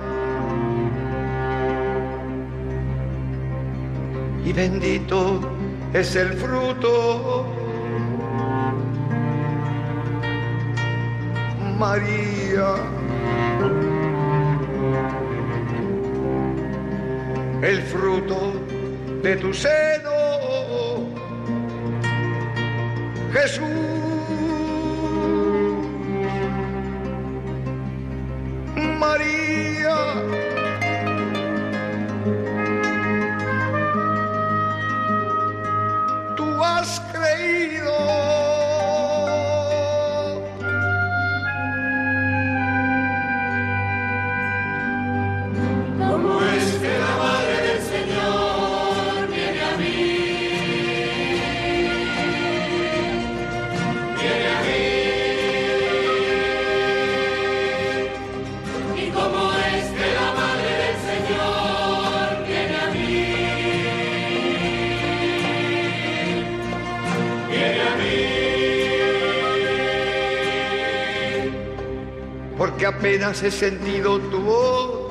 y bendito es el fruto. María, el fruto de tu seno, Jesús. María, tú has creído. Porque apenas he sentido tu voz,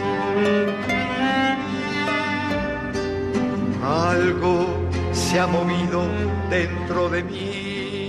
algo se ha movido dentro de mí.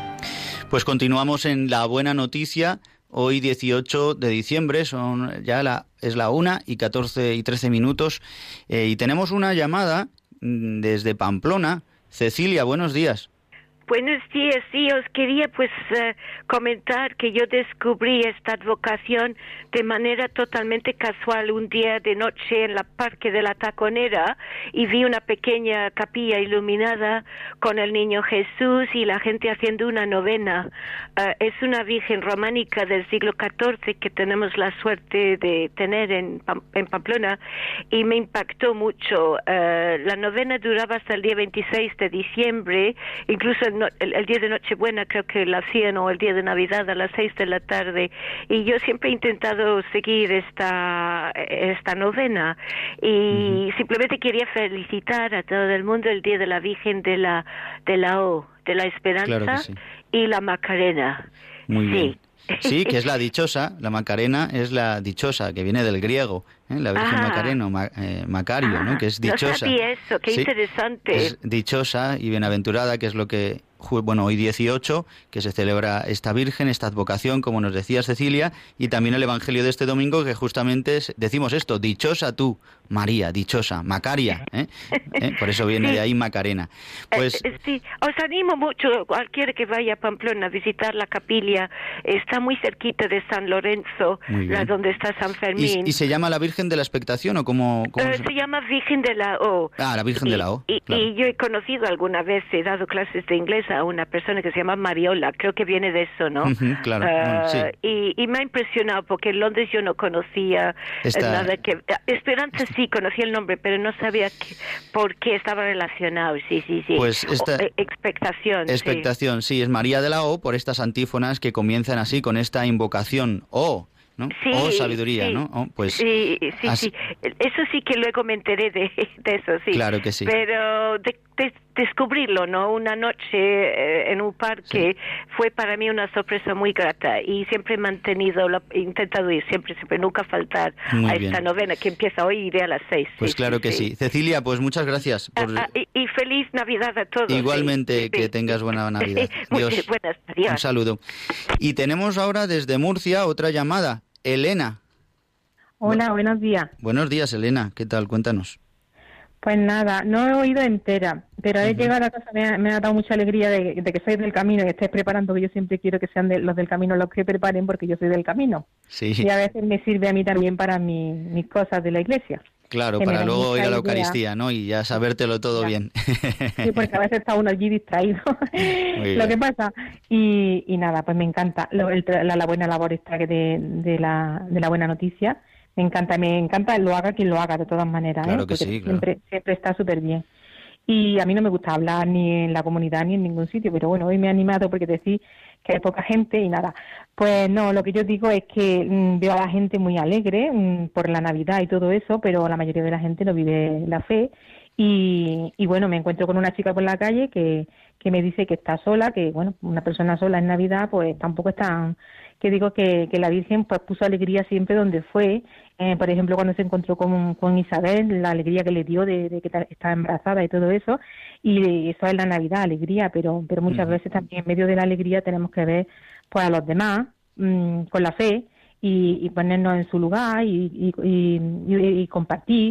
Pues continuamos en la buena noticia. Hoy dieciocho de diciembre, son ya la es la una y catorce y trece minutos, eh, y tenemos una llamada desde Pamplona. Cecilia, buenos días. Buenos días, sí, os quería pues uh, comentar que yo descubrí esta advocación de manera totalmente casual un día de noche en la Parque de la Taconera y vi una pequeña capilla iluminada con el Niño Jesús y la gente haciendo una novena. Uh, es una virgen románica del siglo catorce que tenemos la suerte de tener en, en Pamplona y me impactó mucho. Uh, la novena duraba hasta el día veintiséis de diciembre, incluso en El, el día de Nochebuena creo que la hacían, o el día de Navidad a las seis de la tarde, y yo siempre he intentado seguir esta esta novena y uh-huh. simplemente quería felicitar a todo el mundo el día de la Virgen de la de la O, de la Esperanza, claro sí. y la Macarena. Muy sí. bien. Sí, que es la dichosa, la Macarena es la dichosa, que viene del griego, ¿eh? La Virgen ah. Macareno, ma, eh, Macario, ah, ¿no? Que es dichosa. No sabía eso, qué sí, interesante. Es dichosa y bienaventurada, que es lo que, bueno, hoy dieciocho, que se celebra esta Virgen, esta advocación, como nos decía Cecilia, y también el Evangelio de este domingo, que justamente es, decimos esto, dichosa tú, María, dichosa, Macaria, ¿eh? ¿Eh? Por eso viene sí. de ahí Macarena. Pues eh, sí, os animo mucho, cualquiera que vaya a Pamplona a visitar la capilla, está muy cerquita de San Lorenzo, la, donde está San Fermín. ¿Y, y se llama la Virgen de la Expectación o cómo? cómo uh, se... se llama Virgen de la O. Ah, la Virgen y, de la O. Y, claro. y yo he conocido alguna vez, he dado clases de inglés a una persona que se llama Mariola, creo que viene de eso, ¿no? Uh-huh, claro, uh, bueno, sí. y, y me ha impresionado porque en Londres yo no conocía Esta... nada que... Esperanza sí, conocía el nombre, pero no sabía que, por qué estaba relacionado, sí, sí, sí. Pues esta... O, expectación, Expectación, sí. sí, es María de la O, por estas antífonas que comienzan así con esta invocación. Oh, ¿no? Sí, o sabiduría, sí, ¿no? Oh, pues sí, sí, así... sí. Eso sí que luego me enteré de, de eso, sí. Claro que sí. Pero de, de descubrirlo, ¿no? Una noche eh, en un parque sí. fue para mí una sorpresa muy grata y siempre he mantenido, la, he intentado ir siempre, siempre, nunca faltar muy a bien. Esta novena que empieza hoy y iré a las seis. Pues sí, claro sí, que sí. sí. Cecilia, pues muchas gracias. Por... Ah, ah, y, y feliz Navidad a todos. Igualmente, sí, que sí. tengas buena Navidad. Dios. Buenas, adiós. Un saludo. Y tenemos ahora desde Murcia otra llamada. Elena. Hola, buenos días. Buenos días, Elena. ¿Qué tal? Cuéntanos. Pues nada, no he oído entera, pero he uh-huh. llegado a casa, me ha, me ha dado mucha alegría de, de que sois del camino y estéis preparando, que yo siempre quiero que sean de, los del camino los que preparen, porque yo soy del camino. Sí. Y a veces me sirve a mí también para mi, mis cosas de la iglesia. Claro, para luego ir a la Eucaristía, ¿no? Y ya sabértelo todo ya. bien. Sí, porque a veces está uno allí distraído. Lo que pasa. Y, y nada, pues me encanta lo, el, la, la buena labor esta de, de, la, de la buena noticia. Me encanta, me encanta, lo haga quien lo haga, de todas maneras. Claro ¿eh? que Porque sí, siempre, claro. siempre está súper bien. Y a mí no me gusta hablar ni en la comunidad ni en ningún sitio, pero bueno, hoy me he animado porque decís que hay poca gente y nada. Pues no, lo que yo digo es que mmm, veo a la gente muy alegre mmm, por la Navidad y todo eso, pero la mayoría de la gente no vive la fe. Y, y bueno, me encuentro con una chica por la calle que, que me dice que está sola, que bueno, una persona sola en Navidad pues tampoco es tan... que digo que, que la Virgen pues puso alegría siempre donde fue, eh, por ejemplo cuando se encontró con, con Isabel, la alegría que le dio de, de que estaba embarazada y todo eso, y eso es la Navidad, alegría, pero pero muchas uh-huh. veces también en medio de la alegría tenemos que ver pues a los demás mmm, con la fe y, y ponernos en su lugar y, y, y, y, y compartir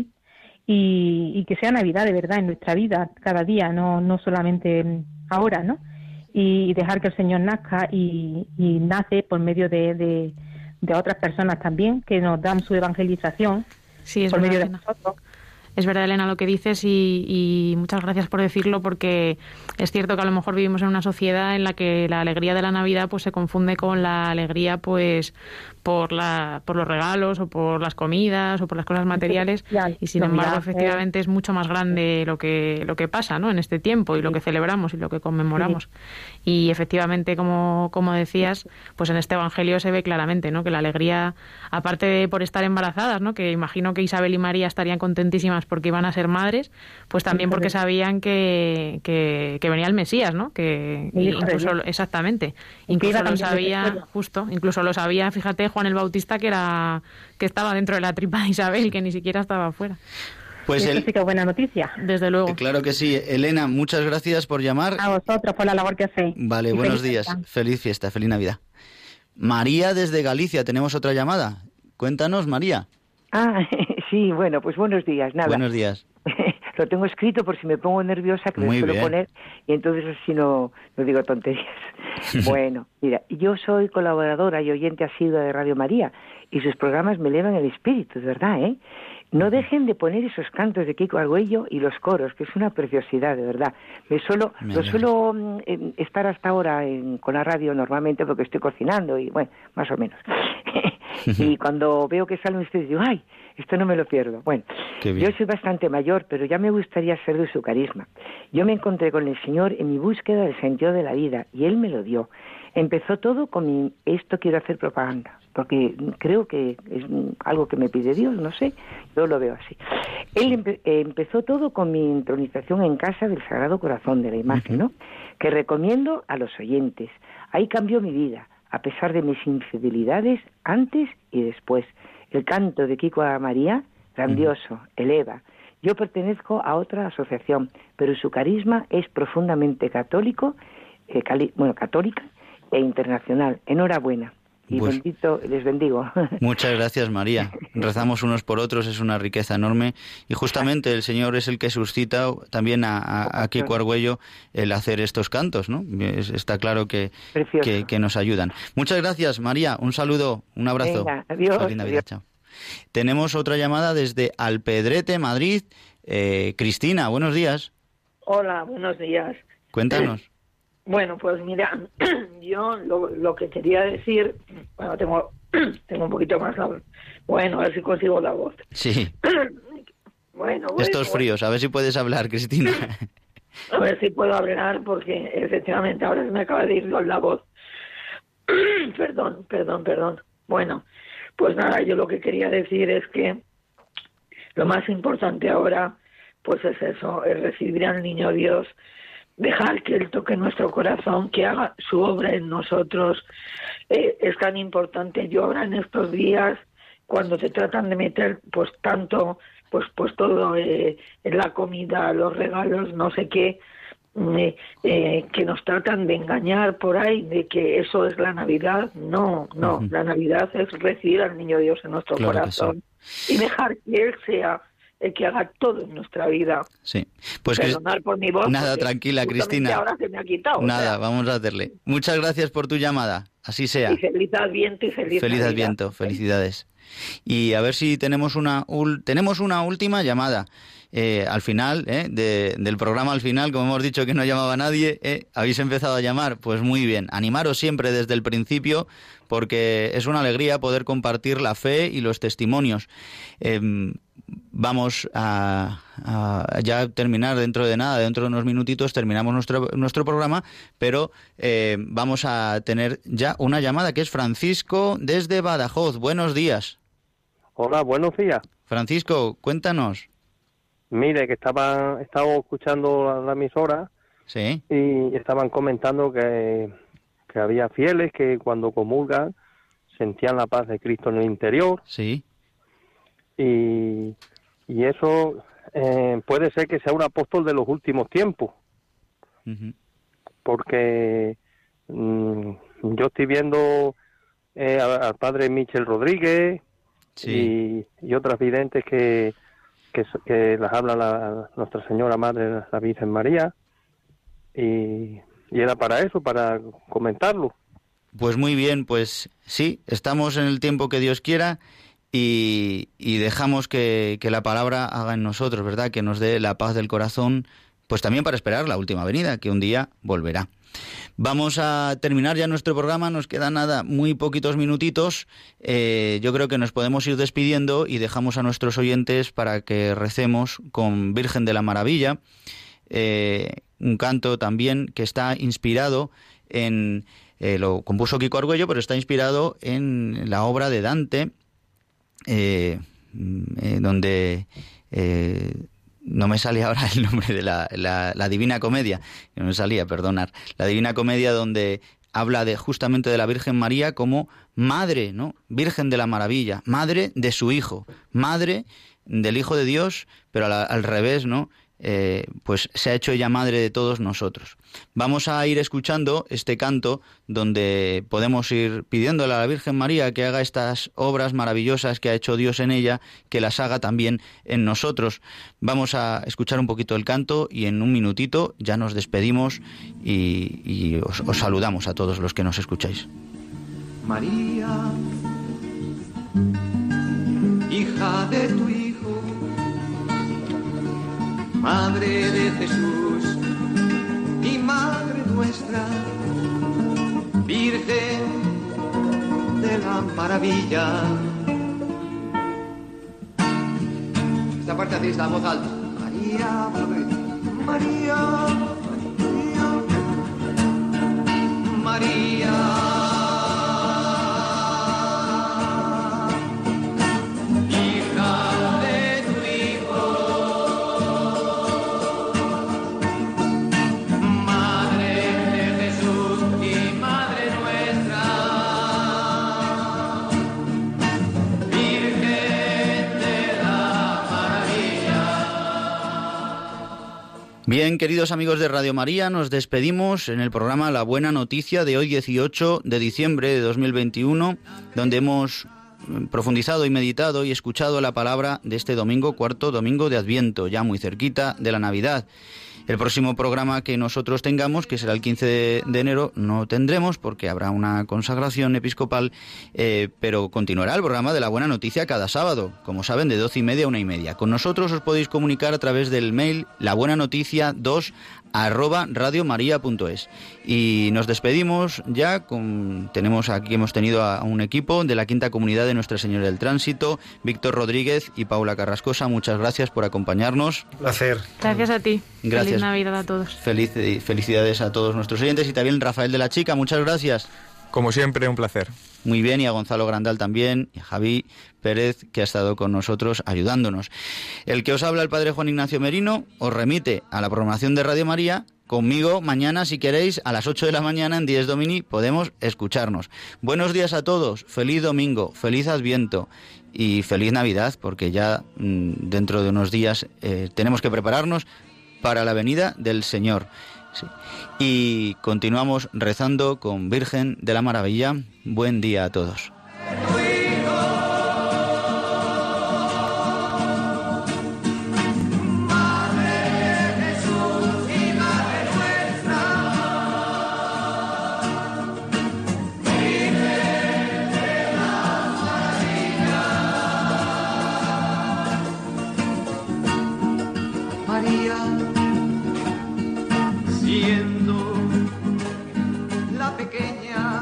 y, y que sea Navidad de verdad en nuestra vida cada día, no no solamente ahora, ¿no? Y dejar que el Señor nazca y, y nace por medio de, de, de otras personas también que nos dan su evangelización sí, es por verdad, medio de Elena. nosotros. Es verdad, Elena, lo que dices y, y muchas gracias por decirlo, porque es cierto que a lo mejor vivimos en una sociedad en la que la alegría de la Navidad pues se confunde con la alegría pues por la por los regalos o por las comidas o por las cosas materiales y sin embargo efectivamente es mucho más grande lo que lo que pasa, ¿no? En este tiempo y lo que celebramos y lo que conmemoramos. Y efectivamente, como como decías, pues en este evangelio se ve claramente, ¿no? Que la alegría, aparte de por estar embarazadas, ¿no? Que imagino que Isabel y María estarían contentísimas porque iban a ser madres, pues también porque sabían que, que, que venía el Mesías, ¿no? Que incluso exactamente, incluso lo sabía, justo, incluso lo sabía, fíjate, Juan el Bautista, que era que estaba dentro de la tripa de Isabel, que ni siquiera estaba afuera. Pues el... sí que es buena noticia. Desde luego. Claro que sí. Elena, muchas gracias por llamar. A vosotros por la labor que hacéis. Vale, y buenos días. Fiesta. Feliz fiesta, feliz Navidad. María desde Galicia, tenemos otra llamada. Cuéntanos, María. Ah, sí, bueno, pues buenos días. Nada. Buenos días. Lo tengo escrito por si me pongo nerviosa, que me suelo poner, y entonces así no, no digo tonterías. Bueno, mira, yo soy colaboradora y oyente asidua de Radio María, y sus programas me elevan el espíritu, de verdad, ¿eh? No dejen de poner esos cantos de Kiko Argüello y los coros, que es una preciosidad, de verdad. Me suelo, me lo suelo eh, estar hasta ahora en, con la radio normalmente porque estoy cocinando y, bueno, más o menos. Y cuando veo que salen ustedes, digo, ¡ay! Esto no me lo pierdo. Bueno, yo soy bastante mayor, pero ya me gustaría ser de su carisma. Yo me encontré con el Señor en mi búsqueda del sentido de la vida y Él me lo dio. Empezó todo con mi, esto quiero hacer propaganda, porque creo que es algo que me pide Dios, no sé, yo lo veo así. Él empe, eh, empezó todo con mi intronización en casa del Sagrado Corazón de la imagen, ¿no? Que recomiendo a los oyentes. Ahí cambió mi vida, a pesar de mis infidelidades antes y después. El canto de Kiko a María, grandioso, uh-huh. eleva. Yo pertenezco a otra asociación, pero su carisma es profundamente católico, eh, cali, bueno, católica e internacional. Enhorabuena. Y pues, bendito, les bendigo. Muchas gracias, María. Rezamos unos por otros, es una riqueza enorme. Y justamente el Señor es el que suscita también a, a, a Kiko Argüello el hacer estos cantos, ¿no? Es, está claro que, que, que nos ayudan. Muchas gracias, María. Un saludo, un abrazo. Venga, adiós. Feliz Navidad, adiós. Chao. Tenemos otra llamada desde Alpedrete, Madrid. Eh, Cristina, buenos días. Hola, buenos días. Cuéntanos. Bueno, pues mira, yo lo, lo que quería decir, bueno, tengo tengo un poquito más la bueno, a ver si consigo la voz. Sí. Bueno, bueno, estos fríos, a ver si puedes hablar, Cristina. A ver si puedo hablar, porque efectivamente ahora se me acaba de ir la voz. Perdón, perdón, perdón. Bueno, pues nada, yo lo que quería decir es que lo más importante ahora, pues es eso, es recibir al Niño Dios, dejar que Él toque nuestro corazón, que haga su obra en nosotros. Eh, es tan importante. Yo ahora en estos días, cuando te tratan de meter pues tanto, pues pues todo, eh, en la comida, los regalos, no sé qué, eh, eh, que nos tratan de engañar por ahí, de que eso es la Navidad. No, no, uh-huh. La Navidad es recibir al Niño Dios en nuestro claro corazón sí. y dejar que Él sea el que haga todo en nuestra vida. Sí. Pues Perdonar que... por mi voz. Nada, tranquila, Cristina. Ahora se me ha quitado. Nada, o sea. Vamos a hacerle. Muchas gracias por tu llamada. Así sea. Y feliz Adviento y feliz Feliz Navidad. Adviento, felicidades. Y a ver si tenemos una ul... tenemos una última llamada. Eh, al final, eh, de, del programa al final, como hemos dicho que no llamaba nadie, eh, habéis empezado a llamar, pues muy bien. Animaros siempre desde el principio, porque es una alegría poder compartir la fe y los testimonios. Eh, vamos a, a ya terminar dentro de nada, dentro de unos minutitos terminamos nuestro, nuestro programa, pero eh, vamos a tener ya una llamada que es Francisco desde Badajoz. Buenos días. Hola, buenos días. Francisco, cuéntanos. Mire, que estaba, estaba escuchando la, la emisora sí. y estaban comentando que, que había fieles que cuando comulgan sentían la paz de Cristo en el interior. Sí. Y, y eso eh, puede ser que sea un apóstol de los últimos tiempos. Uh-huh. Porque mmm, yo estoy viendo eh, al padre Michel Rodríguez sí. y, y otras videntes que... Que, que las habla la, Nuestra Señora Madre, la Virgen María, y, y era para eso, para comentarlo. Pues muy bien, pues sí, estamos en el tiempo que Dios quiera y, y dejamos que, que la palabra haga en nosotros, ¿verdad? Que nos dé la paz del corazón, pues también para esperar la última venida, que un día volverá. Vamos a terminar ya nuestro programa, nos quedan nada, muy poquitos minutitos. Eh, yo creo que nos podemos ir despidiendo y dejamos a nuestros oyentes para que recemos con Virgen de la Maravilla, eh, un canto también que está inspirado en, eh, lo compuso Kiko Argüello, pero está inspirado en la obra de Dante, eh, eh, donde... Eh, No me sale ahora el nombre de la, la, la Divina Comedia, que no me salía, perdonar. La Divina Comedia donde habla de justamente de la Virgen María como madre, ¿no? Virgen de la Maravilla, madre de su Hijo, madre del Hijo de Dios, pero al, al revés, ¿no? Eh, pues se ha hecho ella madre de todos nosotros. Vamos a ir escuchando este canto donde podemos ir pidiéndole a la Virgen María que haga estas obras maravillosas que ha hecho Dios en ella, que las haga también en nosotros. Vamos a escuchar un poquito el canto y en un minutito ya nos despedimos y, y os, os saludamos a todos los que nos escucháis. María, hija de tu Hijo, Madre de Jesús y Madre nuestra, Virgen de la Maravilla. Esta parte hacéis la voz alta. María, María, María, María. Bien, queridos amigos de Radio María, nos despedimos en el programa La Buena Noticia de hoy, dieciocho de diciembre de dos mil veintiuno, donde hemos profundizado y meditado y escuchado la palabra de este domingo, cuarto domingo de Adviento, ya muy cerquita de la Navidad. El próximo programa que nosotros tengamos, que será el quince de enero, no tendremos porque habrá una consagración episcopal, eh, pero continuará el programa de La Buena Noticia cada sábado, como saben, de doce y media a una y media. Con nosotros os podéis comunicar a través del mail labuenanoticia dos arroba radiomaria punto es. Y nos despedimos ya con, tenemos aquí, hemos tenido a un equipo de la Quinta Comunidad de Nuestra Señora del Tránsito, Víctor Rodríguez y Paula Carrascosa. Muchas gracias por acompañarnos. Placer. Gracias a ti. Gracias. Feliz Navidad a todos. Feliz, felicidades a todos nuestros oyentes y también Rafael de la Chica. Muchas gracias. Como siempre, un placer. muy bien, y a Gonzalo Grandal también, y a Javi Pérez, que ha estado con nosotros ayudándonos. El que os habla, el padre Juan Ignacio Merino, os remite a la programación de Radio María. Conmigo mañana, si queréis, a las ocho de la mañana en Dies Domini podemos escucharnos. Buenos días a todos, feliz domingo, feliz Adviento y feliz Navidad, porque ya mmm, dentro de unos días eh, tenemos que prepararnos para la venida del Señor. Sí. Y continuamos rezando con Virgen de la Maravilla. Buen día a todos. Siendo la pequeña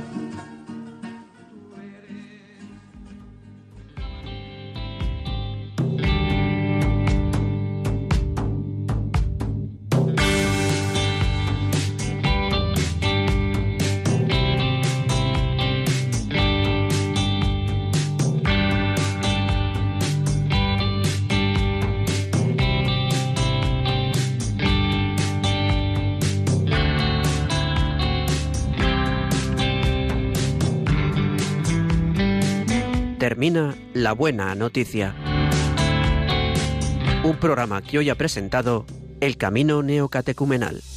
Termina La Buena Noticia. Un programa que hoy ha presentado El Camino Neocatecumenal.